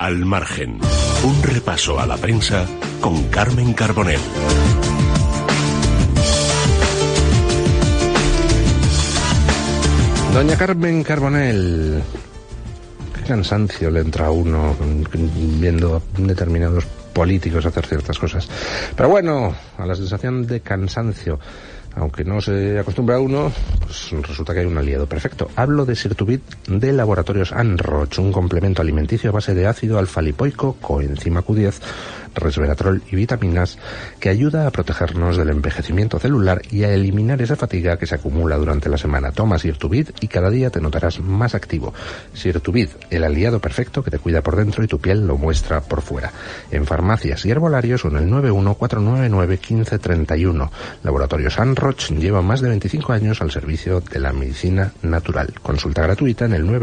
Al margen, un repaso a la prensa con Carmen Carbonell. Doña Carmen Carbonell, qué cansancio le entra a uno viendo determinados políticos hacer ciertas cosas. Pero bueno, a la sensación de cansancio, aunque no se acostumbra a uno, pues resulta que hay un aliado perfecto. Hablo de Sirtuvit de Laboratorios Anroch, un complemento alimenticio a base de ácido alfa-lipoico, coenzima Q10, resveratrol y vitaminas que ayuda a protegernos del envejecimiento celular y a eliminar esa fatiga que se acumula durante la semana. Toma Sirtuvit y cada día te notarás más activo. Sirtuvit, el aliado perfecto que te cuida por dentro y tu piel lo muestra por fuera. En farmacias y herbolarios o en el 914991531. Laboratorios Anroch lleva más de 25 años al servicio de la medicina natural. Consulta gratuita en el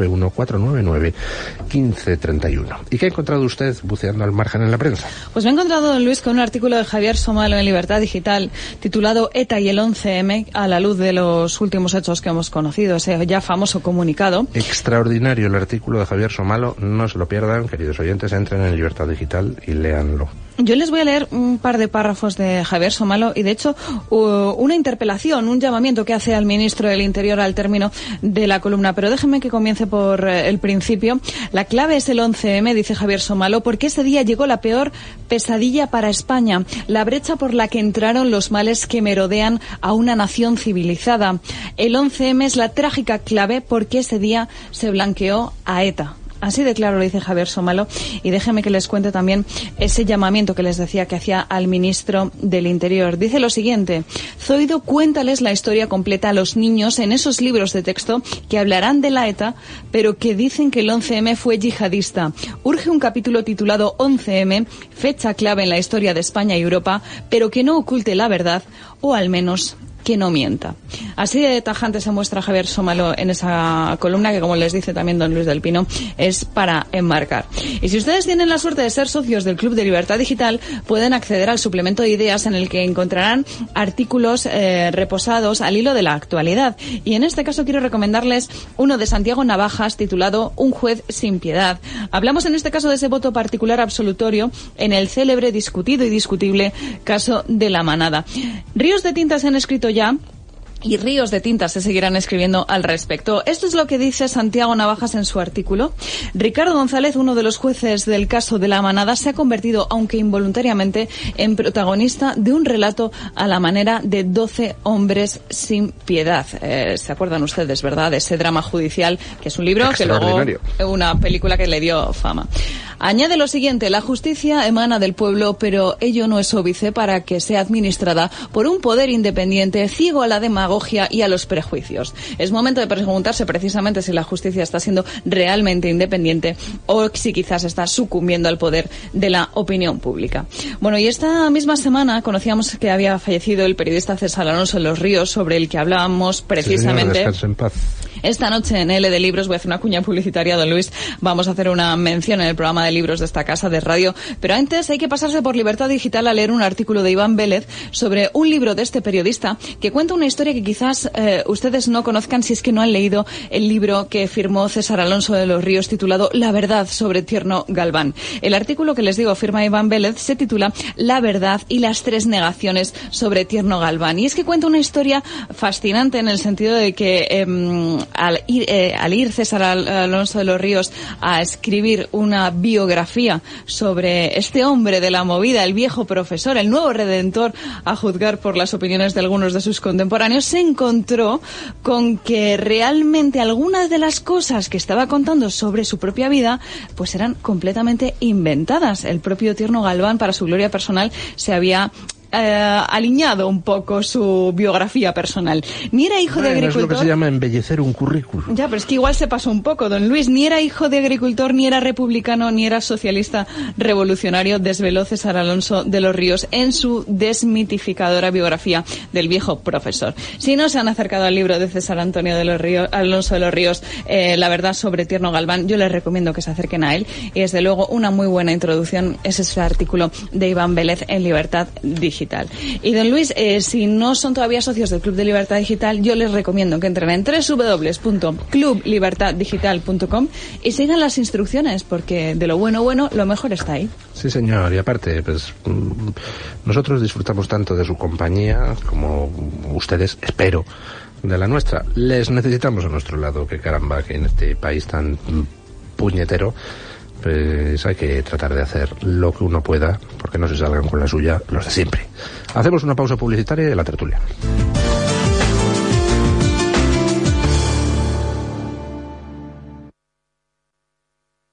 914991531. ¿Y qué ha encontrado usted buceando al margen en la prensa? Pues me he encontrado, don Luis, con un artículo de Javier Somalo en Libertad Digital titulado ETA y el 11M a la luz de los últimos hechos que hemos conocido, ese ya famoso comunicado. Extraordinario el artículo de Javier Somalo, no se lo pierdan, queridos oyentes, entren en Libertad Digital y léanlo. Yo les voy a leer un par de párrafos de Javier Somalo y, de hecho, una interpelación, un llamamiento que hace al ministro del Interior al término de la columna. Pero déjenme que comience por el principio. La clave es el 11M, dice Javier Somalo, porque ese día llegó la peor pesadilla para España, la brecha por la que entraron los males que merodean a una nación civilizada. El 11M es la trágica clave porque ese día se blanqueó a ETA. Así de claro lo dice Javier Somalo, y déjenme que les cuente también ese llamamiento que les decía que hacía al ministro del Interior. Dice lo siguiente: Zoido, cuéntales la historia completa a los niños en esos libros de texto que hablarán de la ETA, pero que dicen que el 11M fue yihadista. Urge un capítulo titulado 11M, fecha clave en la historia de España y Europa, pero que no oculte la verdad, o al menos que no mienta. Así de tajante se muestra Javier Somalo en esa columna que, como les dice también don Luis del Pino, es para enmarcar. Y si ustedes tienen la suerte de ser socios del Club de Libertad Digital, pueden acceder al suplemento de ideas en el que encontrarán artículos reposados al hilo de la actualidad. Y en este caso quiero recomendarles uno de Santiago Navajas titulado Un juez sin piedad. Hablamos en este caso de ese voto particular absolutorio en el célebre, discutido y discutible caso de La Manada. Ríos de tinta se han escrito ya, y ríos de tinta se seguirán escribiendo al respecto. Esto es lo que dice Santiago Navajas en su artículo. Ricardo González, uno de los jueces del caso de La Manada, se ha convertido, aunque involuntariamente, en protagonista de un relato a la manera de 12 hombres sin piedad. ¿Se acuerdan ustedes, verdad, de ese drama judicial, que es un libro que luego una película que le dio fama? Añade lo siguiente: la justicia emana del pueblo, pero ello no es óbice para que sea administrada por un poder independiente, ciego a la demagogia y a los prejuicios. Es momento de preguntarse precisamente si la justicia está siendo realmente independiente o si quizás está sucumbiendo al poder de la opinión pública. Bueno, y esta misma semana conocíamos que había fallecido el periodista César Alonso de los Ríos, sobre el que hablábamos precisamente. Sí, descanse en paz. Esta noche en L de Libros, voy a hacer una cuña publicitaria, don Luis, vamos a hacer una mención en el programa de libros de esta casa de radio, pero antes hay que pasarse por Libertad Digital a leer un artículo de Iván Vélez sobre un libro de este periodista que cuenta una historia que quizás ustedes no conozcan si es que no han leído el libro que firmó César Alonso de los Ríos titulado La verdad sobre Tierno Galván. El artículo que les digo firma Iván Vélez se titula La verdad y las 3 negaciones sobre Tierno Galván, y es que cuenta una historia fascinante en el sentido de que al ir César Alonso de los Ríos a escribir una biografía sobre este hombre de la movida, el viejo profesor, el nuevo redentor, a juzgar por las opiniones de algunos de sus contemporáneos, se encontró con que realmente algunas de las cosas que estaba contando sobre su propia vida pues eran completamente inventadas. El propio Tierno Galván, para su gloria personal, se había alineado un poco su biografía personal. Ni era hijo de agricultor. Es lo que se llama embellecer un currículum. Ya, pero es que igual se pasó un poco, don Luis. Ni era hijo de agricultor, ni era republicano, ni era socialista revolucionario, desveló César Alonso de los Ríos en su desmitificadora biografía del viejo profesor. Si no se han acercado al libro de César Antonio de los Ríos, Alonso de los Ríos, La verdad sobre Tierno Galván, yo les recomiendo que se acerquen a él, y desde luego una muy buena introducción es ese artículo de Iván Vélez en Libertad Digital. Digital. Y don Luis, si no son todavía socios del Club de Libertad Digital, yo les recomiendo que entren en www.clublibertaddigital.com y sigan las instrucciones, porque de lo bueno, lo mejor está ahí. Sí, señor, y aparte, pues nosotros disfrutamos tanto de su compañía como ustedes, espero, de la nuestra. Les necesitamos a nuestro lado, que caramba, que en este país tan puñetero, pues hay que tratar de hacer lo que uno pueda, porque no se salgan con la suya los de siempre. Hacemos una pausa publicitaria y de la tertulia.